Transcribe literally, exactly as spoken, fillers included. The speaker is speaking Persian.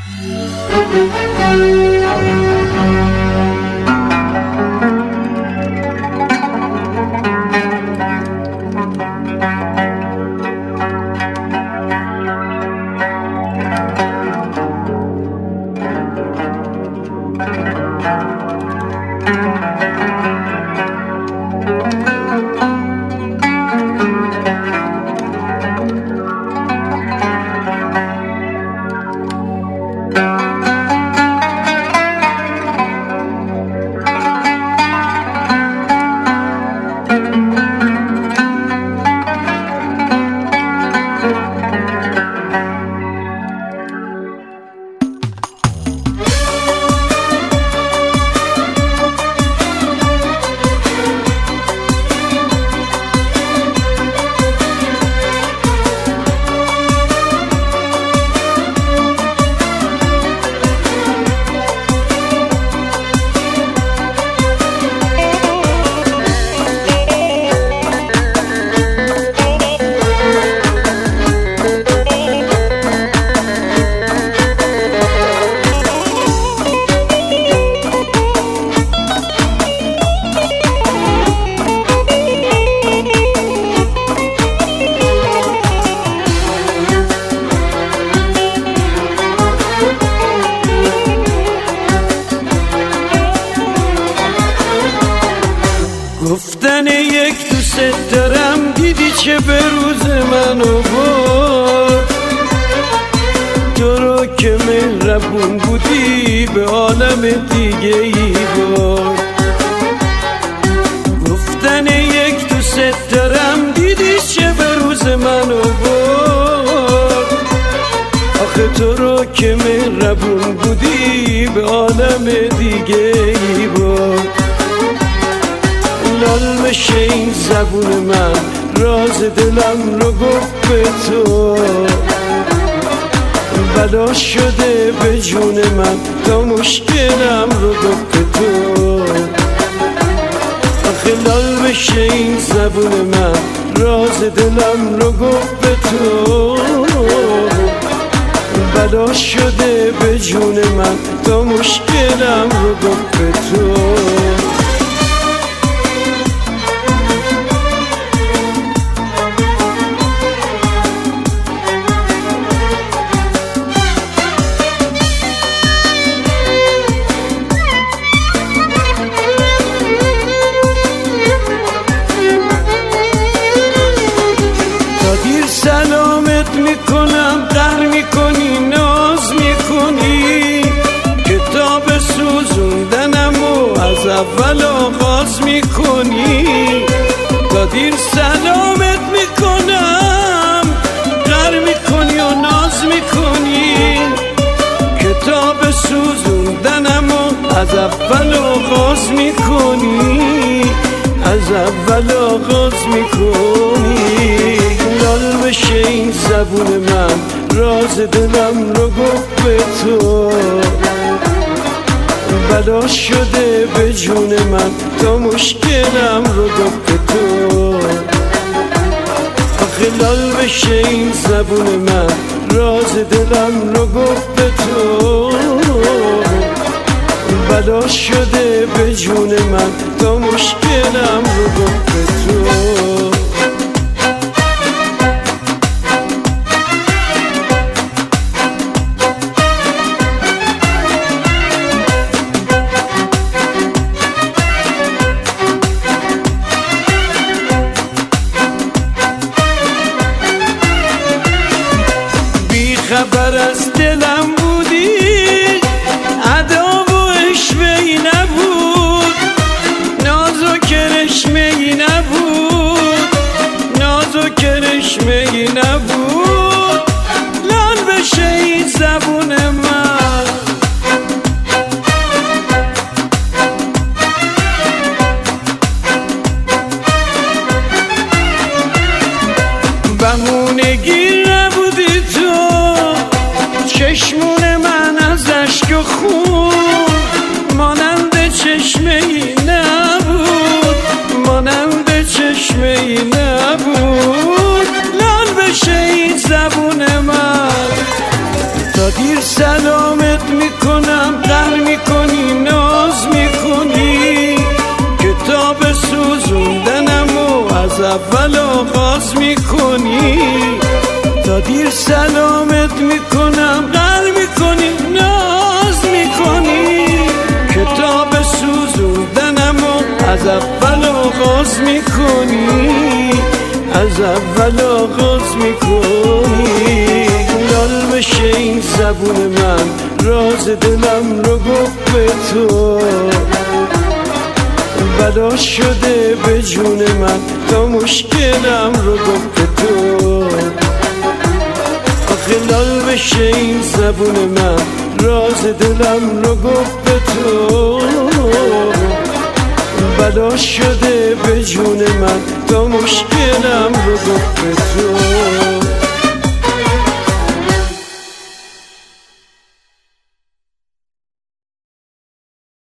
گفتن یک دوست دارم دیدی چه به روز منو برد، تو رو که مهربون بودی به عالم دیگه ای برد. گفتن یک دوست دارم دیدی چه به روز منو برد، آخه تو رو که مهربون بودی به عالم دیگه ای برد. لال بشه این زبون من راز دلم رو گفت به تو، بلا شده به جون من تا مشکلم رو گفت به تو. آخه لال بشه این زبون من راز دلم رو گفت به تو، بلا شده به جون من تا مشکلم رو گفت به تو. سلامت میکنم قهر میکنی ناز میکنی، کتاب سوزوندنم و از اول آغاز میکنی. تا دیر سلامت میکنم قهر میکنی و ناز میکنی، کتاب سوزوندنم و از اول آغاز میکنی، از اول آغاز میکنی. لال بشه این زبون من راز دلم رو گفت به تو، بلا شده به جون من تا مشکلم رو گفت به تو. آخه لال بشه این زبون من راز دلم رو گفت به تو، بلا شده به جون من تا مشکلم رو گفت به تو. خبر از دلم بودی، ادا و عشوه‌ای نبود، ناز و کرشمه‌ای نبود، ناز و کرشمه‌ای نبود. لال بشه این زبون من بهونگی نبودی تو، چشمون من از اشک و خون مانند چشمه ای نبود، مانند چشمه ای نبود. لال بشه این زبون من تا دیر سلام سلامت میکنم قهر میکنی ناز میکنی کتاب سوزوندنم و از اول آغاز میکنی تا دیر سلامت میکنم قهر میکنی ناز میکنی کتاب سوزوندنم و از اول آغاز میکنی از اول آغاز میکنی لال بشه این زبون من راز دلم رو گفت به تو بلا شده به جون من تا مشکلم رو گفت به تو آخه لال بشه این زبون من راز دلم رو گفت به تو بلا شده به جون من تا مشکلم رو گفت به تو